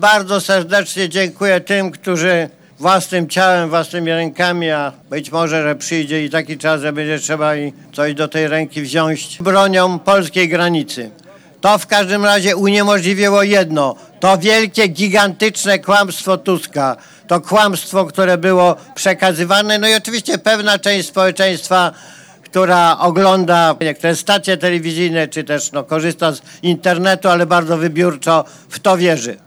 bardzo serdecznie dziękuję tym, którzy własnym ciałem, własnymi rękami, a być może, że przyjdzie i taki czas, że będzie trzeba i coś do tej ręki wziąć, bronią polskiej granicy. To w każdym razie uniemożliwiło jedno, to wielkie, gigantyczne kłamstwo Tuska. To kłamstwo, które było przekazywane, no i oczywiście pewna część społeczeństwa, która ogląda niektóre stacje telewizyjne, czy też korzysta z internetu, ale bardzo wybiórczo w to wierzy.